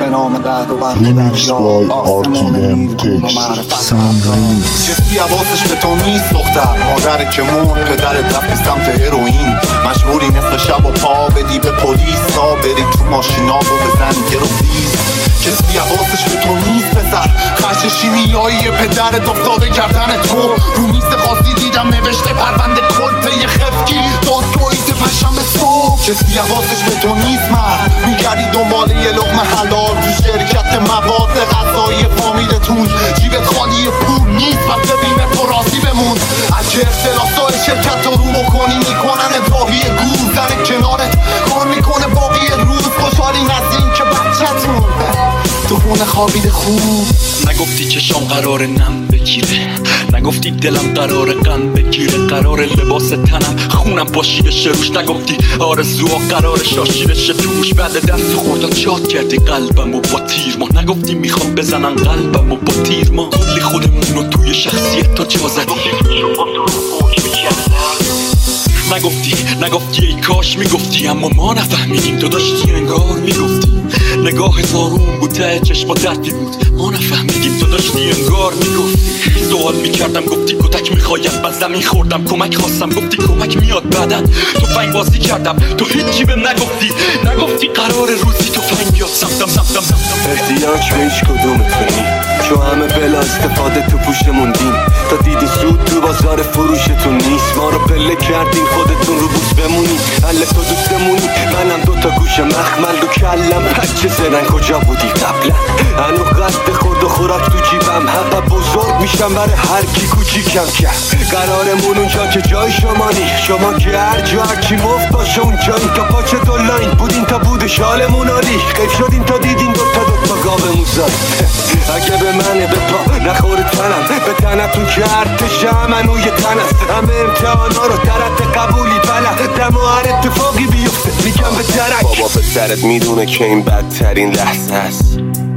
به نام درد و بخش آسمون کسی حواسش به تو نیست دختر، مادرت که مرد، پدرت رفت سمت هروئین، مجبوری نصف شب و پا بدی به پلیس تا بری تو ماشینا و بزنی گروفیس. کسی حواسش به تو نیست پسر، خرش شیمیایی پدرت افتاده کردن تو رو میز قاضی دیدم نوشته پرونده کلته خفکی دادگاهیت پشنبه صبح. کسی حواسش به تو نیست مرد، میگردی دنبال یه لقمه حلال تو شرکت مواد غذایی فامیلتون، جیبت خالی پول نیست و ببینه تو راضی بمون. اگه اختلاسای شرکت رو بکنی میکنن راهی گور، زن کنارت کار میکنه باقی روز، خوشحالی نزدین که بچه‌تون تو خونه خوابیده خوب. نگفتی چشام قرار نم بگیره، نگفتی دلم قرار غم بگیره، قرار لباس تنم خونم پاشیده شه روش، نگفتی آرزوها قرار شاشیده شه توش. بعد دست خوردا چات کردی قلبم و با تیر ما، نگفتی میخوام بزنن قلبم و با تیر ما. کلی خودمون رو توی شخصیت تا جا زدی، نگفتی ای کاش میگفتی، اما ما نفهمیدیم تو داشتی انگار میگفتی. نگاه زارون بود ته چشما دردی بود، ما نفهمیدیم تو داشتی انگار میگفتی. سوال میکردم گفتی کتک میخوایم، من زمین خوردم کمک خواستم گفتی کمک میاد بعدن. تو فنگ بازی کردم تو هیچی بهم نگفتی قرار روزی تو فنگ بیاد سمتم. احتیاج به هیچ کدومتونی، چون همه بلا استفاده تو پوش موندین، تا دیدین سود تو بازار فروشتون نیست. ما رو پله کردین خودتون رو بوس بمونین، حل تو دوستمونی منم دوتا گوش مخمل رو کلم. بچه زرن کجا بودی قبلا؟ هنو قصد خورد و خوراک تو جیبم، حقا بزرگ میشم برای هر کی کوچیکم کرد. قرارمون اونجا که جای شما نی، شما که هر جا هرچی مفت باشه اونجا این. تا پاچه دولاین بودین تا بود شالمون عالی، خیف شدین تا دیدین دوتا گاومون زاد. اگه به منه به پا نخوره تنم، به تنتون که ارتشم منوی تن است. همه امتحانا رو درت قبولی بلد، دم و هر اتفاقی بیفته میگم به درک. بابا پسرت میدونه که این بدترین لحظه است،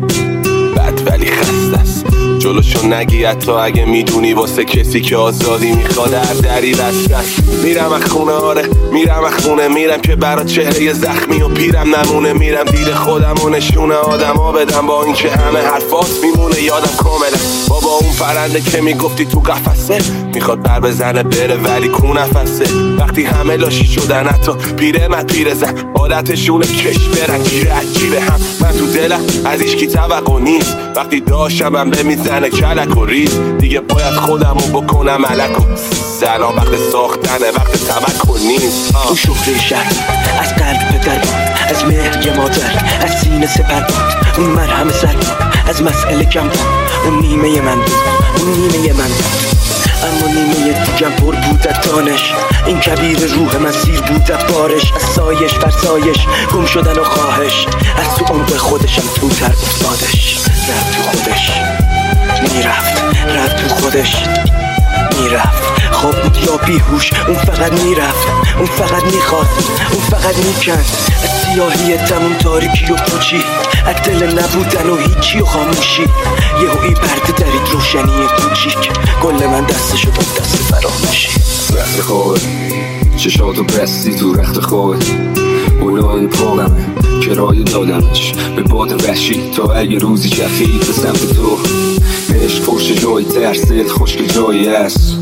بد ولی خسته است. جلوشو نگی حتی اگه میدونی واسه کسی که آزادی میخواد هر دری بسته است. میرم از خونه، آره میرم از خونه، میرم که برا چهره زخمی و پیرم نمونه. میرم دید خودم و نشونه آدم ها بدم، با این که همه حرفات میمونه یادم کاملا. بابا اون پرنده که میگفتی تو قفسه میخواد بر بزنه بره ولی کو نفسه. وقتی همه لاشی شدن حتی پیره زن عادتشونه کش برن گیره عجیبه هم. من تو دلم از ایشکی توقع نیست، وقتی داشتم هم بمیزنه کلک و ریز. دیگه باید خودمو بکنم ملک و سلام. وقت ساختنه وقت تمکن نیست. اون شهره شهر از قلب پدر بود، از مهر یه مادر، از سینه سپر بود. اون مرهم سر بود، از مسئله کم بود. اون نیمه من بود، اون نیمه من بود، اما نیمه دیگم پر بود از دانش. این کبیر روح من سیر بود از بارش، از سایش فرسایش گم شدن و خواهش. از تو عمق خودشم تو تر افتادش، رفت تو خودش میرفت، رفت تو خودش میرفت. خواب بود یا بیهوش، اون فقط میرفت، اون فقط میخواست، اون فقط میکند. از سیاهی تموم تاریکی و پوچی، از دل نبودن و هیچی و خاموشی. یهویی پرده درید روشنی کوچیک، گل من دستشو داد دست فراموشی. رخت خوابه چشاتو بستی تو رخت خوابه، اولای پاقمه کرایه دادمش به باد وحشی. تا اگه روزی چرخید به سمت تو، عشق پشت جای ترست خشک جایی هست.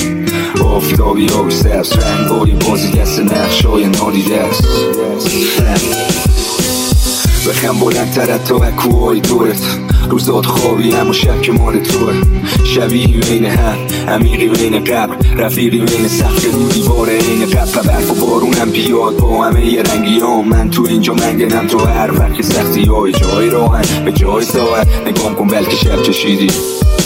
آفتابی های سبز رنگای بازی دست نقشای نادیده است. بخم بلندتر تا اکوهای دورت، روزات خوابی هم و شب که مال توه. شبیهی بین هم، عمیقی بین قبر، رفیقی بین سقف رو دیوار این قبر. برف و بارونم بیاد با همه یه رنگی ها، من تو اینجا منگنم تو هر وقت سختی های. جای راهن به جای ساعت نگام کن بلکه شب چشیدی.